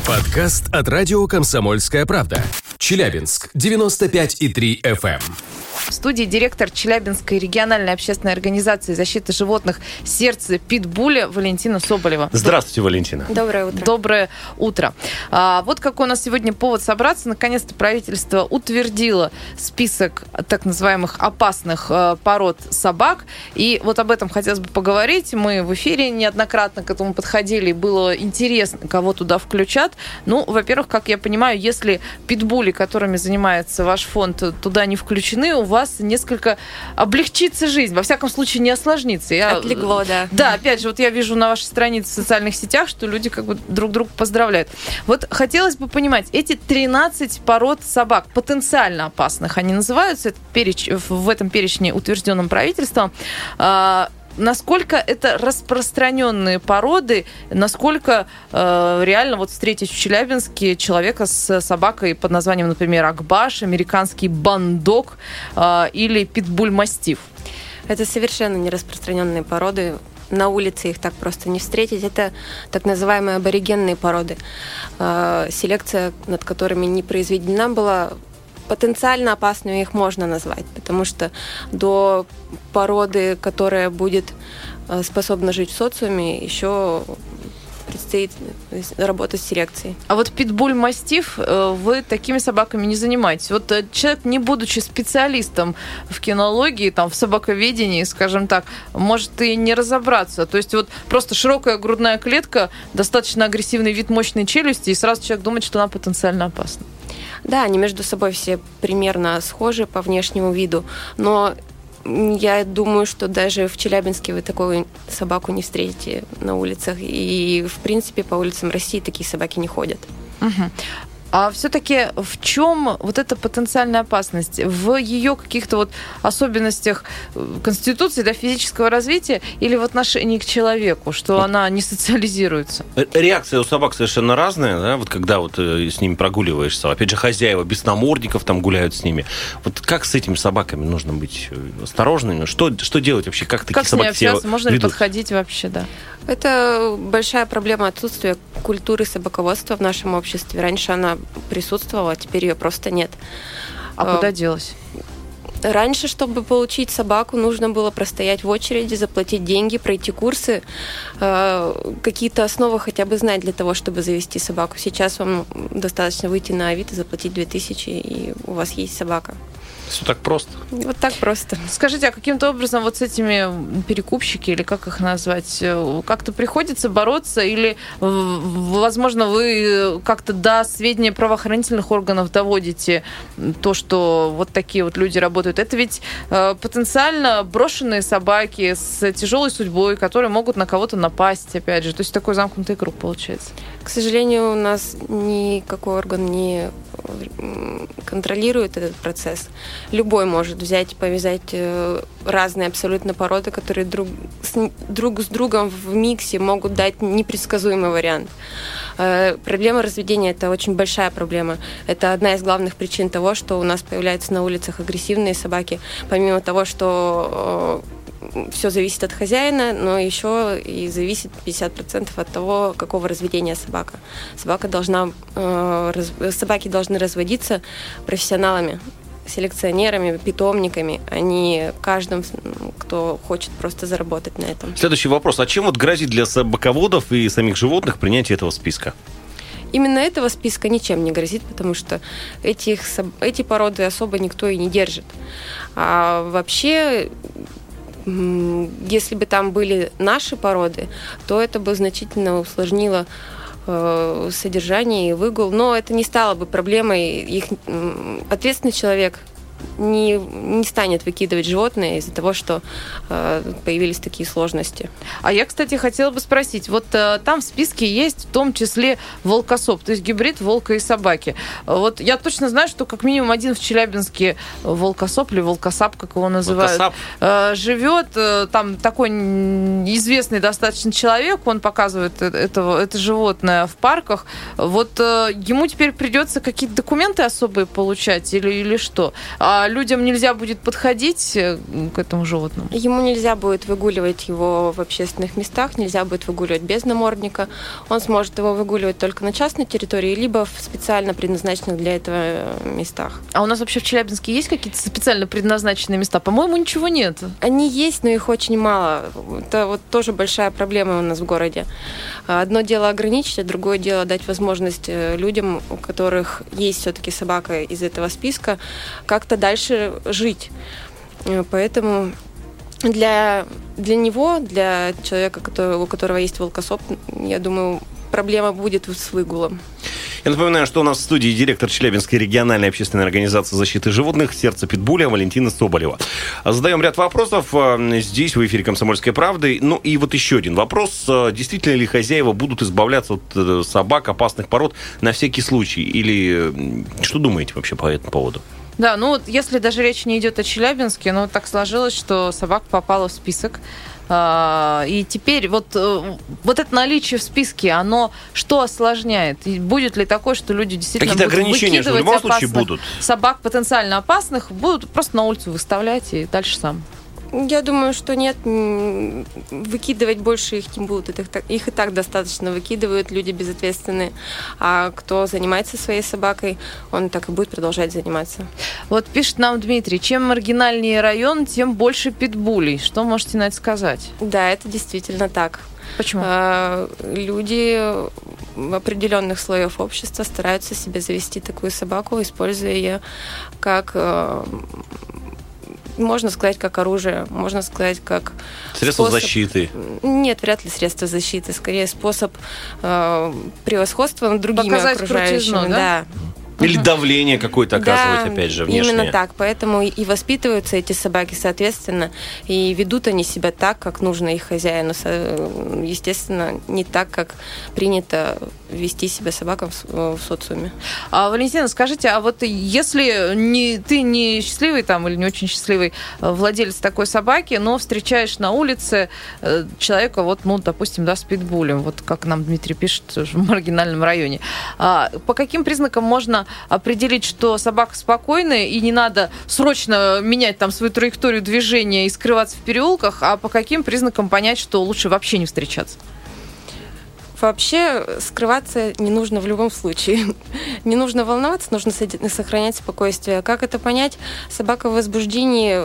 Подкаст от радио «Комсомольская правда». Челябинск, 95,3 FM. В студии директор Челябинской региональной общественной организации защиты животных «Сердце Питбуля» Валентина Соболева. Здравствуйте, Валентина. Доброе утро. Доброе утро. Вот какой у нас сегодня повод собраться. Наконец-то правительство утвердило список так называемых опасных пород собак. И вот об этом хотелось бы поговорить. Мы в эфире неоднократно к этому подходили. И было интересно, кого туда включат. Ну, во-первых, как я понимаю, если питбули, которыми занимается ваш фонд, туда не включены, у вас несколько облегчится жизнь. Во всяком случае, не осложнится. Отлегло, да. Да, опять же, вот я вижу на вашей странице в социальных сетях, что люди как бы друг друга поздравляют. Вот хотелось бы понимать, эти 13 пород собак потенциально опасных, они называются в этом перечне, утвержденном правительством. Насколько это распространенные породы, насколько реально вот встретить в Челябинске человека с собакой под названием, например, Акбаш, американский бандок или питбуль-мастиф? Это совершенно не распространенные породы. На улице их так просто не встретить. Это так называемые аборигенные породы. Селекция, над которыми не произведена была, потенциально опасными их можно назвать, потому что до породы, которая будет способна жить в социуме, еще предстоит работать с селекцией. А вот питбуль-мастиф, вы такими собаками не занимаетесь. Вот человек, не будучи специалистом в кинологии, там, в собаковедении, скажем так, может и не разобраться. То есть вот просто широкая грудная клетка, достаточно агрессивный вид, мощной челюсти, и сразу человек думает, что она потенциально опасна. Да, они между собой все примерно схожи по внешнему виду, но я думаю, что даже в Челябинске вы такую собаку не встретите на улицах, и, в принципе, по улицам России такие собаки не ходят. Угу. А все-таки в чем вот эта потенциальная опасность? В ее каких-то вот особенностях конституции, да, физического развития или в отношении к человеку, что она не социализируется? Реакция у собак совершенно разная, да, вот когда вот с ними прогуливаешься. Опять же, хозяева без намордников там гуляют с ними. Вот как с этими собаками нужно быть осторожными? Что делать вообще? Как такие собаки себя ведут? Можно ли подходить вообще, да? Это большая проблема отсутствия культуры собаководства в нашем обществе. Раньше она присутствовала, а теперь ее просто нет. А куда делась? Раньше, чтобы получить собаку, нужно было простоять в очереди, заплатить деньги, пройти курсы, какие-то основы хотя бы знать для того, чтобы завести собаку. Сейчас вам достаточно выйти на Авито, заплатить 2000, и у вас есть собака. Все так просто. Вот так просто. Скажите, а каким-то образом вот с этими перекупщики, или как их назвать, как-то приходится бороться, или, возможно, вы как-то до сведения правоохранительных органов доводите то, что вот такие вот люди работают? Это ведь потенциально брошенные собаки с тяжелой судьбой, которые могут на кого-то напасть, опять же. То есть такой замкнутый круг получается. К сожалению, у нас никакой орган не контролирует этот процесс. Любой может взять, повязать разные абсолютно породы, которые друг с другом в миксе могут дать непредсказуемый вариант. Проблема разведения – это очень большая проблема. Это одна из главных причин того, что у нас появляются на улицах агрессивные собаки. Помимо того, что все зависит от хозяина, но еще и зависит 50% от того, какого разведения собака. Собаки должны разводиться профессионалами, селекционерами, питомниками, а не каждым, кто хочет просто заработать на этом. Следующий вопрос. А чем вот грозит для собаководов и самих животных принятие этого списка? Именно этого списка ничем не грозит, потому что эти породы особо никто и не держит. А вообще, если бы там были наши породы, то это бы значительно усложнило содержание и выгул, но это не стало бы проблемой. Их ответственный человек не станет выкидывать животные из-за того, что появились такие сложности. А я, кстати, хотела бы спросить, вот там в списке есть в том числе волкосоп, то есть гибрид волка и собаки. Вот я точно знаю, что как минимум один в Челябинске волкосоп или волкосап, как его называют, живет. Там такой известный достаточно человек, он показывает это животное в парках. Вот ему теперь придется какие-то документы особые получать или что? а людям нельзя будет подходить к этому животному? Ему нельзя будет выгуливать его в общественных местах, нельзя будет выгуливать без намордника. Он сможет его выгуливать только на частной территории, либо в специально предназначенных для этого местах. А у нас вообще в Челябинске есть какие-то специально предназначенные места? По-моему, ничего нет. Они есть, но их очень мало. Это вот тоже большая проблема у нас в городе. Одно дело ограничить, а другое дело дать возможность людям, у которых есть все-таки собака из этого списка, как-то дальше жить. Поэтому для него, для человека, у которого есть волкосоп, я думаю, проблема будет с выгулом. Я напоминаю, что у нас в студии директор Челябинской региональной общественной организации защиты животных «Сердце питбуля» Валентина Соболева. Задаем ряд вопросов здесь, в эфире «Комсомольской правды». Ну и вот еще один вопрос. Действительно ли хозяева будут избавляться от собак опасных пород на всякий случай? Или что думаете вообще по этому поводу? Да, ну вот если даже речь не идет о Челябинске, но так сложилось, что собака попала в список. И теперь вот это наличие в списке, оно что осложняет? И будет ли такое, что люди действительно какие-то будут ограничения в любом случае будут? Собак потенциально опасных будут просто на улицу выставлять и дальше сам? Я думаю, что нет. Выкидывать больше их не будут. Их и так достаточно выкидывают люди безответственные. А кто занимается своей собакой, он так и будет продолжать заниматься. Вот пишет нам Дмитрий, чем маргинальнее район, тем больше питбулей. Что можете на это сказать? Да, это действительно так. Почему? Люди определенных слоев общества стараются себе завести такую собаку, используя ее как... Можно сказать, как оружие, можно сказать, как средство защиты. Нет, вряд ли средство защиты, скорее способ превосходства над другими показать окружающими. Крутизну, да? Или давление какое-то оказывать, опять же, внешнее. Именно так. Поэтому и воспитываются эти собаки, соответственно, и ведут они себя так, как нужно их хозяину. Естественно, не так, как принято вести себя собакам в социуме. Валентина, скажите, а вот если ты не счастливый там или не очень счастливый владелец такой собаки, но встречаешь на улице человека, допустим, с питбулем, вот как нам Дмитрий пишет, в маргинальном районе, по каким признакам можно определить, что собака спокойная и не надо срочно менять там свою траекторию движения и скрываться в переулках, а по каким признакам понять, что лучше вообще не встречаться? Вообще скрываться не нужно в любом случае. Не нужно волноваться, нужно сохранять спокойствие. Как это понять? Собака в возбуждении,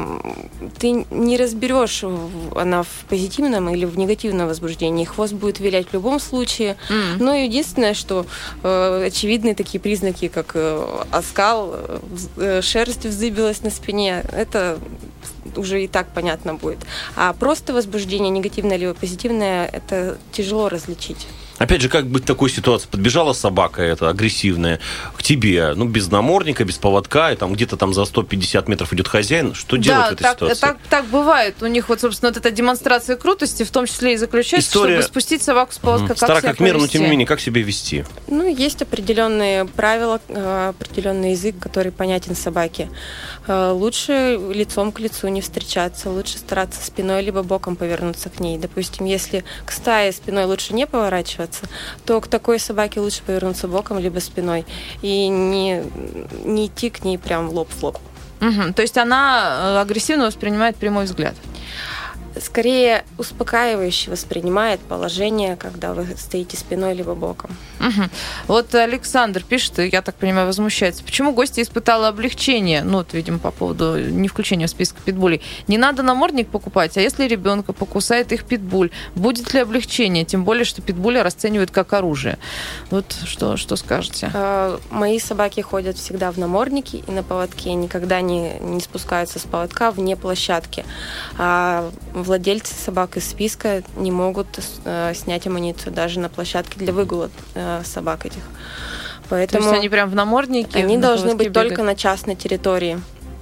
ты не разберешь, она в позитивном или в негативном возбуждении. Хвост будет вилять в любом случае. Но единственное, что очевидные такие признаки, как оскал, шерсть вздыбилась на спине, это уже и так понятно будет. А просто возбуждение, негативное либо позитивное, это тяжело различить. Опять же, как быть в такой ситуации? Подбежала собака эта агрессивная к тебе, без намордника, без поводка, и там где-то там за 150 метров идет хозяин. Что делать в этой ситуации? Так бывает. У них собственно, эта демонстрация крутости, в том числе и заключается, чтобы спустить собаку с поводка. Стара как мир, но тем не менее, как себя вести? Есть определенные правила, определенный язык, который понятен собаке. Лучше лицом к лицу не встречаться, лучше стараться спиной либо боком повернуться к ней. Допустим, если к стае спиной лучше не поворачиваться, то к такой собаке лучше повернуться боком либо спиной и не идти к ней прям лоб в лоб. То есть она агрессивно воспринимает прямой взгляд? Скорее успокаивающе воспринимает положение, когда вы стоите спиной либо боком. Вот Александр пишет, я так понимаю, возмущается. Почему гостья испытала облегчение? Видимо, по поводу не включения в список питбулей. Не надо намордник покупать, а если ребенка покусает их питбуль, будет ли облегчение? Тем более, что питбуля расценивают как оружие. Вот что скажете? Мои собаки ходят всегда в наморднике и на поводке, никогда не спускаются с поводка вне площадки. Владельцы собак из списка не могут снять амуницию даже на площадке для выгула собак этих. Поэтому то есть они прям в наморднике? Они должны быть только на частной территории.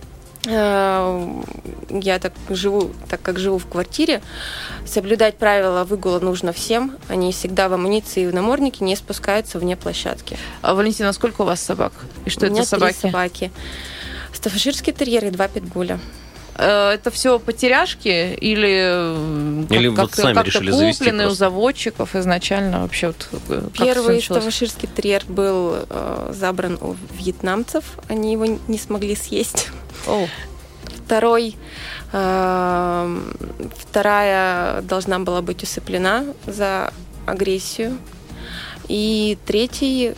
Я так как живу в квартире, соблюдать правила выгула нужно всем. Они всегда в амуниции и в наморднике не спускаются вне площадки. Валентина, сколько у вас собак? И что это собаки? У меня 3 собаки. Стаффордширские терьеры и 2 питбуля. Это все потеряшки или вот сами как-то решили завести купленные у просто? заводчиков изначально вообще? Вот, Первый таваширский терьер был забран у вьетнамцев. Они его не смогли съесть. Вторая должна была быть усыплена за агрессию. И третий,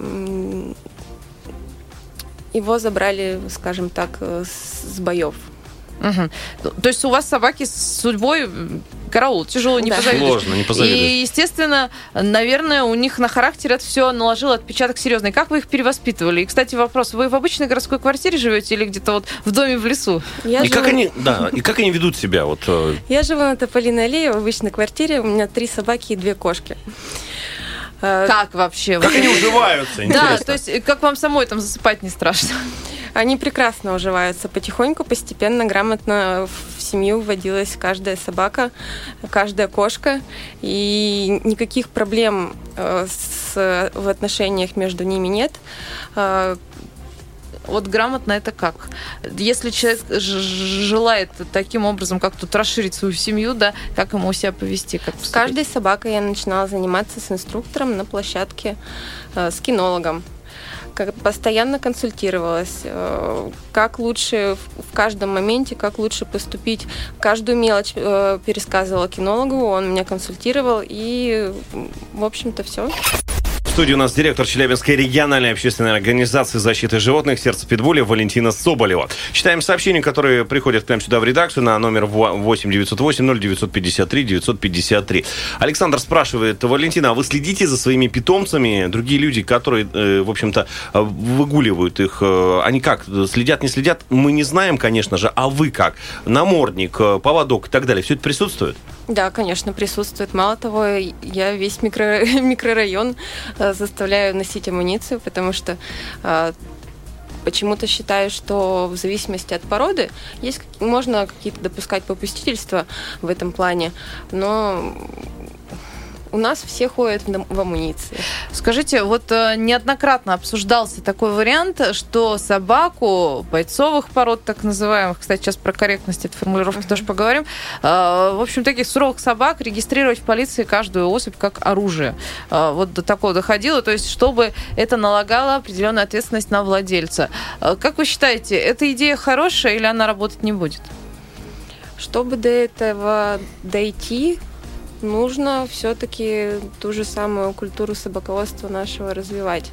его забрали, скажем так, с боев. Угу. То есть у вас собаки с судьбой караул, тяжело не позавидуешь. Сложно, не позавидуешь. И, естественно, наверное, у них на характер это все наложило отпечаток серьезный. Как вы их перевоспитывали? И, кстати, вопрос, вы в обычной городской квартире живете или где-то вот в доме в лесу? Как они ведут себя? Вот... Я живу на Тополиной аллее в обычной квартире, у меня 3 собаки и 2 кошки. Как вообще? Как они уживаются? Да, то есть как вам самой там засыпать не страшно? Они прекрасно уживаются. Потихоньку, постепенно, грамотно в семью вводилась каждая собака, каждая кошка. И никаких проблем в отношениях между ними нет. Вот грамотно это как? Если человек желает таким образом как тут расширить свою семью, да, как ему себя повести? Как с каждой собакой я начинала заниматься с инструктором на площадке, с кинологом. Постоянно консультировалась, как лучше в каждом моменте, как лучше поступить. Каждую мелочь пересказывала кинологу, он меня консультировал, и, в общем-то, все. В студии у нас директор Челябинской региональной общественной организации защиты животных «Сердце Питбуля» Валентина Соболева. Читаем сообщения, которые приходят к нам сюда в редакцию на номер 8 908 0953 953. Александр спрашивает: Валентина, а вы следите за своими питомцами? Другие люди, которые, в общем-то, выгуливают их, они как? Следят, не следят? Мы не знаем, конечно же. А вы как? Намордник, поводок и так далее. Все это присутствует? Да, конечно, присутствует. Мало того, я весь микрорайон заставляю носить амуницию, потому что почему-то считаю, что в зависимости от породы можно какие-то допускать попустительства в этом плане, но у нас все ходят в амуниции. Скажите, вот неоднократно обсуждался такой вариант, что собаку бойцовых пород, так называемых, кстати, сейчас про корректность этой формулировки тоже поговорим, в общем, таких суровых собак регистрировать в полиции каждую особь как оружие. Вот до такого доходило, то есть чтобы это налагало определенную ответственность на владельца. Как вы считаете, эта идея хорошая или она работать не будет? Чтобы до этого дойти, нужно все-таки ту же самую культуру собаководства нашего развивать.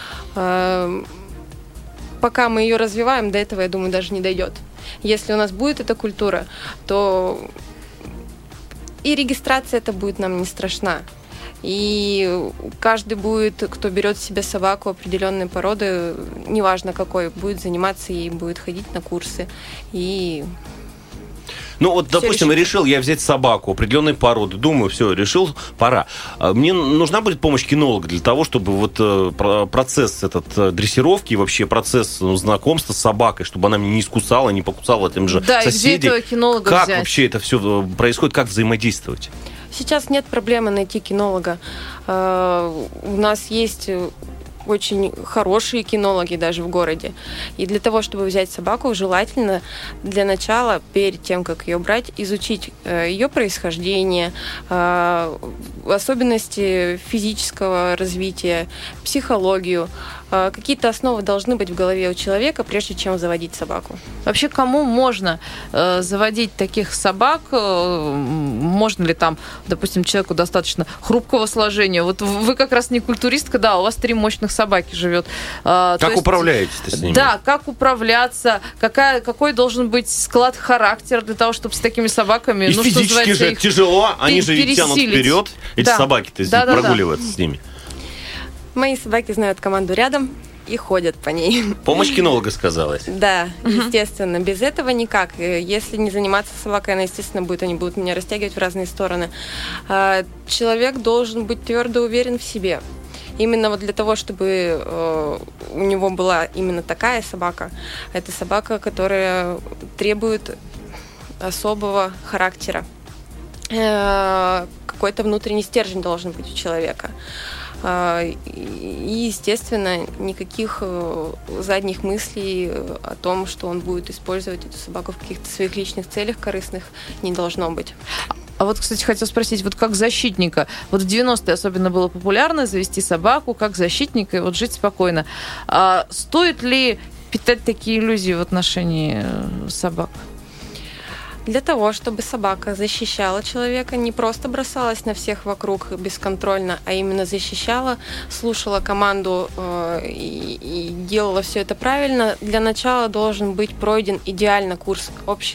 Пока мы ее развиваем, до этого, я думаю, даже не дойдет. Если у нас будет эта культура, то и регистрация это будет нам не страшна. И каждый будет, кто берет себе собаку определенной породы, неважно какой, будет заниматься ей, будет ходить на курсы. И ну, вот, допустим, решил я взять собаку определенной породы. Думаю, все, решил, пора. Мне нужна будет помощь кинолога для того, чтобы вот процесс этот дрессировки и вообще процесс знакомства с собакой, чтобы она меня не искусала, не покусала тем же соседей. Где этого кинолога как взять? Вообще это все происходит, как взаимодействовать? Сейчас нет проблемы найти кинолога. У нас есть очень хорошие кинологи даже в городе. И для того, чтобы взять собаку, желательно для начала, перед тем, как ее брать, изучить ее происхождение, особенности физического развития, психологию. Какие-то основы должны быть в голове у человека, прежде чем заводить собаку. Вообще, кому можно заводить таких собак? Можно ли там, допустим, человеку достаточно хрупкого сложения? Вот вы как раз не культуристка, да, у вас 3 мощных собаки живет. Как управляетесь-то с ними? Да, как управляться, какой должен быть склад характера для того, чтобы с такими собаками... И физически же тяжело, они же ведь тянут вперед, эти собаки-то прогуливаются с ними. Мои собаки знают команду рядом и ходят по ней. Помощь кинолога сказалась? Да, естественно. Без этого никак. Если не заниматься собакой, она, естественно, они будут меня растягивать в разные стороны. Человек должен быть твердо уверен в себе. Именно вот для того, чтобы у него была именно такая собака, это собака, которая требует особого характера. Какой-то внутренний стержень должен быть у человека. И, естественно, никаких задних мыслей о том, что он будет использовать эту собаку в каких-то своих личных целях корыстных, не должно быть. А вот, кстати, хотел спросить, вот как защитника, вот в 90-е особенно было популярно завести собаку как защитника и вот жить спокойно. А стоит ли питать такие иллюзии в отношении собак? Для того, чтобы собака защищала человека, не просто бросалась на всех вокруг бесконтрольно, а именно защищала, слушала команду и делала все это правильно, для начала должен быть пройден идеально курс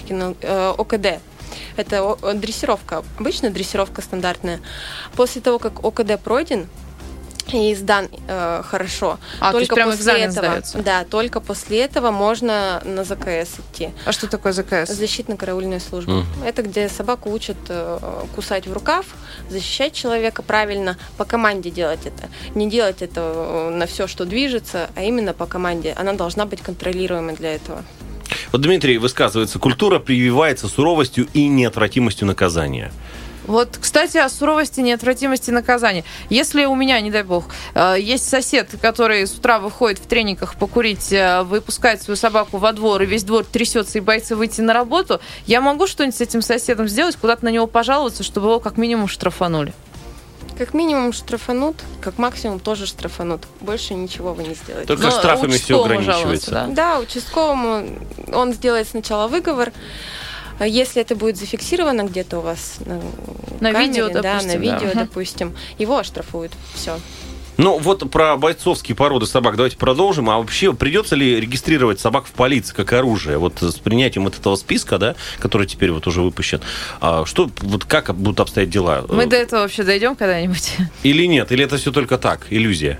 ОКД. Это дрессировка, обычная дрессировка стандартная. После того, как ОКД пройден и сдан хорошо, только после этого, да, только после этого можно на ЗКС идти. А что такое ЗКС? Защитно-караульная служба. Это где собаку учат кусать в рукав, защищать человека правильно, по команде делать это. Не делать это на все, что движется, а именно по команде. Она должна быть контролируемой для этого. Вот Дмитрий высказывается, культура прививается суровостью и неотвратимостью наказания. Вот, кстати, о суровости, неотвратимости наказания. Если у меня, не дай бог, есть сосед, который с утра выходит в трениках покурить, выпускает свою собаку во двор, и весь двор трясется и боится выйти на работу, я могу что-нибудь с этим соседом сделать, куда-то на него пожаловаться, чтобы его как минимум штрафанули? Как минимум штрафанут, как максимум тоже штрафанут. Больше ничего вы не сделаете. Только штрафами все ограничивается. Да, участковому он сделает сначала выговор. Если это будет зафиксировано где-то у вас на камере, видео, допустим, на видео, допустим, его оштрафуют. Все. Ну, вот про бойцовские породы собак давайте продолжим. А вообще, придется ли регистрировать собак в полиции как оружие? Вот с принятием вот этого списка, да, который теперь вот уже выпущен, что, вот как будут обстоять дела? Мы до этого вообще дойдем когда-нибудь? Или нет? Или это все только так, иллюзия?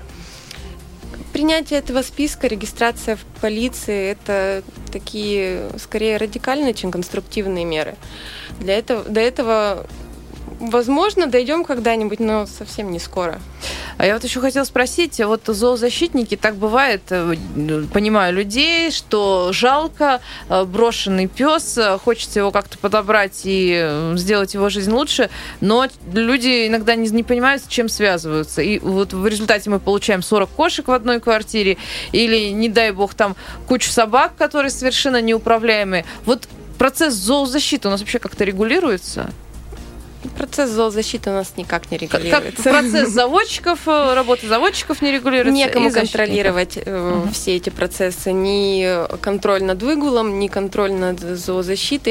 Принятие этого списка, регистрация в полиции – это такие, скорее, радикальные, чем конструктивные меры. До этого, возможно, дойдем когда-нибудь, но совсем не скоро. А я вот еще хотела спросить, вот зоозащитники, так бывает, понимаю людей, что жалко, брошенный пес, хочется его как-то подобрать и сделать его жизнь лучше, но люди иногда не понимают, с чем связываются. И вот в результате мы получаем 40 кошек в одной квартире или, не дай бог, там кучу собак, которые совершенно неуправляемые. Вот процесс зоозащиты у нас вообще как-то регулируется? Процесс зоозащиты у нас никак не регулируется. Как процесс заводчиков, работа заводчиков не регулируется? Некому контролировать все эти процессы. Ни контроль над выгулом, ни контроль над зоозащитой,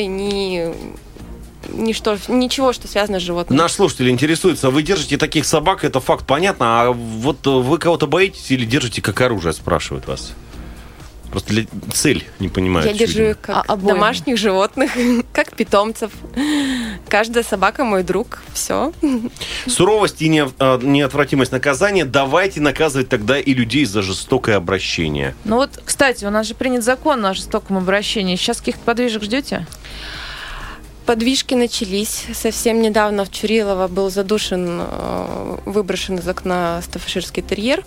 ничего, что связано с животным. Наш слушатель интересуется, вы держите таких собак, это факт, понятно, а вот вы кого-то боитесь или держите как оружие, спрашивают вас? Просто цель не понимаю. Я держу их как домашних животных, как питомцев. Каждая собака мой друг. Все. Суровость и неотвратимость наказания. Давайте наказывать тогда и людей за жестокое обращение. Ну вот, кстати, у нас же принят закон о жестоком обращении. Сейчас каких-то подвижек ждете? Подвижки начались. Совсем недавно в Чурилово был задушен, выброшен из окна стаффордширский терьер.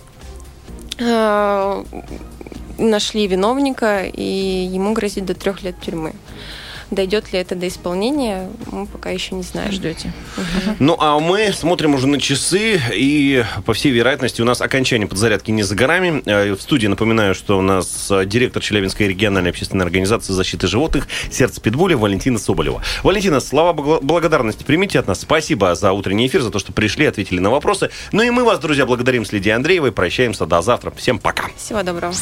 Нашли виновника, и ему грозит до 3 лет тюрьмы. Дойдет ли это до исполнения, мы пока еще не знаем. Ждете. Ну, а мы смотрим уже на часы, и, по всей вероятности, у нас окончание подзарядки не за горами. В студии напоминаю, что у нас директор Челябинской региональной общественной организации защиты животных «Сердце Питбуля» Валентина Соболева. Валентина, слова благодарности примите от нас. Спасибо за утренний эфир, за то, что пришли, ответили на вопросы. Ну и мы вас, друзья, благодарим с Лидией Андреевой. Прощаемся до завтра. Всем пока. Всего доброго.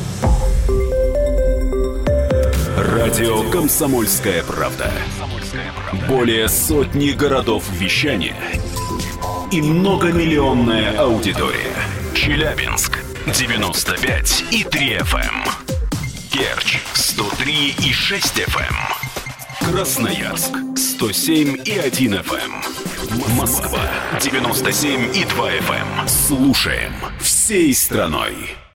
Радио «Комсомольская правда». Более сотни городов вещания и многомиллионная аудитория. Челябинск 95,3 FM. Керчь 103,6 FM. Красноярск 107,1 FM. Москва 97,2 FM. Слушаем всей страной.